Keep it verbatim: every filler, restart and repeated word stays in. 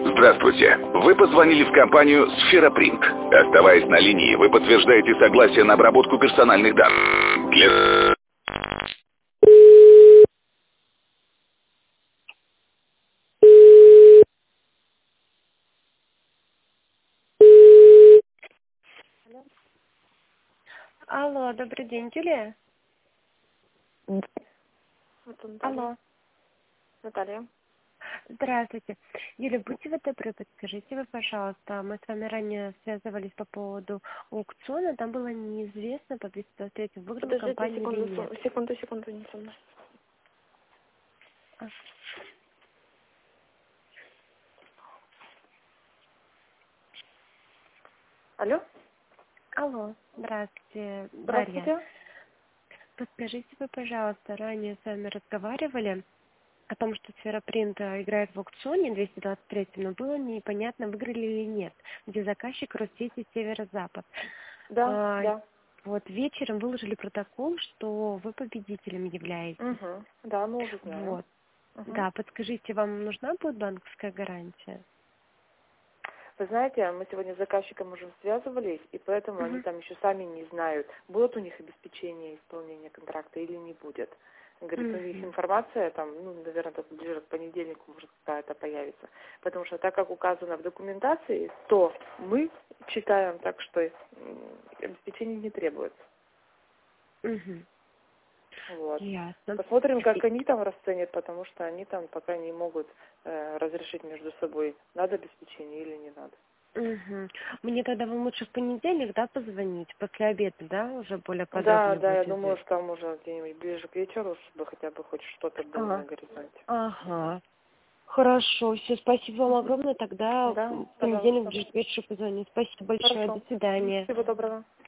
Здравствуйте. Вы позвонили в компанию «Сферапринт». Оставаясь на линии, вы подтверждаете согласие на обработку персональных данных. Для... Алло, добрый день, Юлия? Это Наталья. Алло. Наталья. Здравствуйте. Юля, будьте вы добры, подскажите вы, пожалуйста, мы с вами ранее связывались по поводу аукциона, там было неизвестно, по двести двадцать три выиграла Подождите компания секунду, или нет. секунду, секунду, не со мной. А. Алло? Алло, здравствуйте, Дарья. Здравствуйте. Подскажите вы, пожалуйста, ранее с вами разговаривали о том, что Сферапринт играет в аукционе двести двадцать три, но было непонятно, выиграли или нет, где заказчик Россети Северо-Запад. Да, А, да. вот вечером выложили протокол, что вы победителем являетесь. Угу. Да, мы уже знаем. Вот. Угу. Да, подскажите, вам нужна будет банковская гарантия? Вы знаете, мы сегодня с заказчиком уже связывались, и поэтому Угу. они там еще сами не знают, будет у них обеспечение исполнения контракта или не будет. Говорит, у них Угу. информация там, ну, наверное, только ближе к понедельнику может какая-то появится. Потому что так как указано в документации, то мы читаем так, что м, обеспечение не требуется. Угу. Вот. Ясно. Посмотрим, как они там расценят, потому что они там пока не могут э, разрешить между собой, надо обеспечение или не надо. Угу. Мне тогда вам лучше в понедельник, да, позвонить? После обеда, да, уже более Да, подробно да, я будет думаю, известно? что там уже где-нибудь ближе к вечеру, чтобы хотя бы хоть что-то было на Ага. горизонте. Ага. Хорошо, все, спасибо вам огромное. Тогда Да, в понедельник пожалуйста. ближе к вечеру позвоню. Спасибо большое, Хорошо. до свидания. Всего доброго.